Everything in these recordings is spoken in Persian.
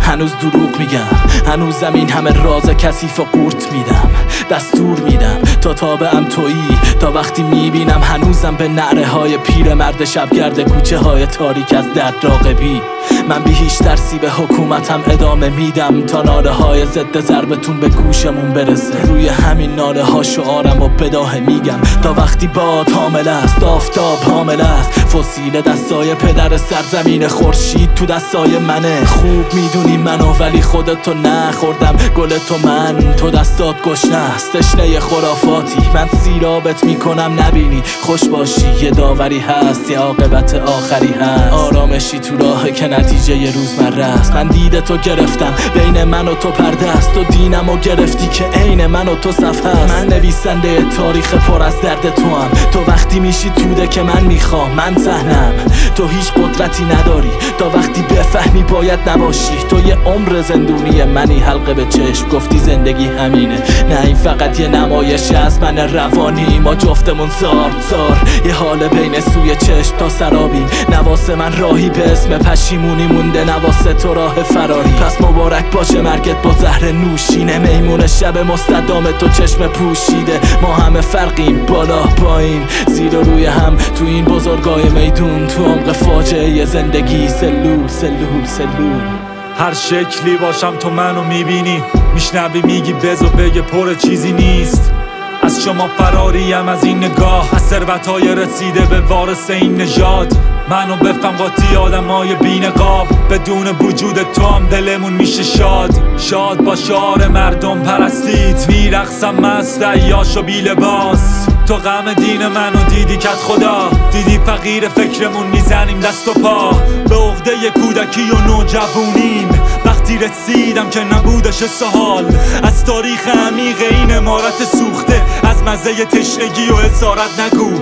هنوز دروغ میگم، هنوزم این همه راز کثیف و قورت میدم. دستور میدم تا تابعم تویی، تا وقتی میبینم هنوزم به نعره های پیر مرد شبگرد کوچه های تاریک از درد راغبی. من بی هیچ ترسی به حکومتم ادامه میدم تا ناله های ضد ضربتون به گوشمون برسه. روی همین ناله ها شعارم و بداهه میگم تا وقتی باد حامل است، آفتاب حامل است، فسیل دستای پدر سرزمین خورشید تو دستای منه. خوب میدونی منو ولی خودتو نخوردم، گل تو من، تو دستات گشنه است، تشنه خرافاتی. من سیرابت میکنم نبینی، خوش باشی، یه داوری هست، یه عاقبت آخری هست. آرامشی تو راه که نتیجه یه روزمره است. من دید تو گرفتم، بین من و تو پرده است، تو دینمو گرفتی که عین من و تو صفحه است. من نویسنده تاریخ پر از درد تو هم، تو وقتی میشی توده که من میخوام، من صحنم. تو هیچ قدرتی نداری، تا وقتی بفهمی باید نباشی. تو یه عمر زندونی منی، حلقه به چشم گفتی زندگی همینه. نه این فقط یه نمایش از من روانی، ما جفتمون زار یه حال بین سوی چشم تا سرابیم. نواس من راهی به اسم پشیمونی مونده، نواس تو راه فراری. پس مبارک باشه مرگت با زهر نوشینه، میمون شب مستدام تو چشم پوشیده. ما همه فرقیم، بالا پایین، زیر و روی هم تو این بزرگای میدون، تو عمق فاجعه زندگی، سلول سلول سلول. هر شکلی باشم تو منو میبینی، میشنوی میگی بزو بگه پر چیزی نیست. از شما فراریم از این نگاه، از ثروت‌های رسیده به وارث این نژاد. منو بفهم قاطی آدمای بی نقاب، بدون وجود تو هم دلمون میشه شاد. شاد با شعار مردم پرستید، میرقصم مست عیاش و بی لباس. تو غم دین منو دیدی کت خدا، دیدی فقیر فکرمون میزنیم دست و پا. به عقده کودکی و نوجوونیم وقتی رسیدم که نبودش سهال. از تاریخ عمیق این امارت سوخته، از مزه تشنگی و اسارت نگو،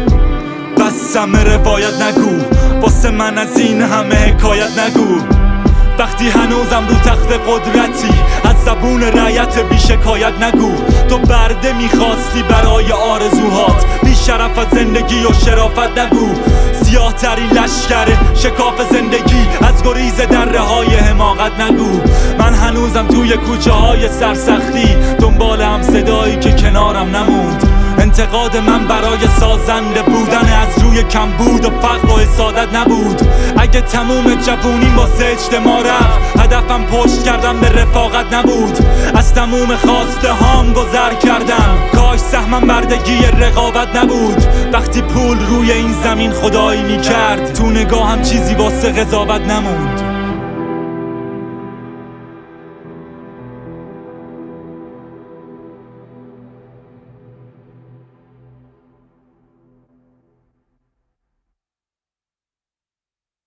بس همه روایت نگو، واسه من از این همه حکایت نگو. وقتی هنوزم رو تخت قدرتی، از زبون رعیت بی شکایت نگو. تو برده میخواستی برای آرزوهات، بی شرف از زندگی و شرافت نگو. سیاه ترین لشکر شکاف زندگی، از گریز دره های حماقت نگو. من هنوزم توی کوچه های سرسختی، دنبال هم صدایی که کنارم نموند. انتقاد من برای سازنده بودن از روی کمبود و فقر و حسادت نبود. اگه تموم جوونیم واسه اجتماع رفت، هدفم پشت کردم به رفاقت نبود. از تموم خواسته هام گذر کردم، کاش سهمم بردگی رقابت نبود. وقتی پول روی این زمین خدایی میکرد، تو نگاهم چیزی واسه قضاوت نموند.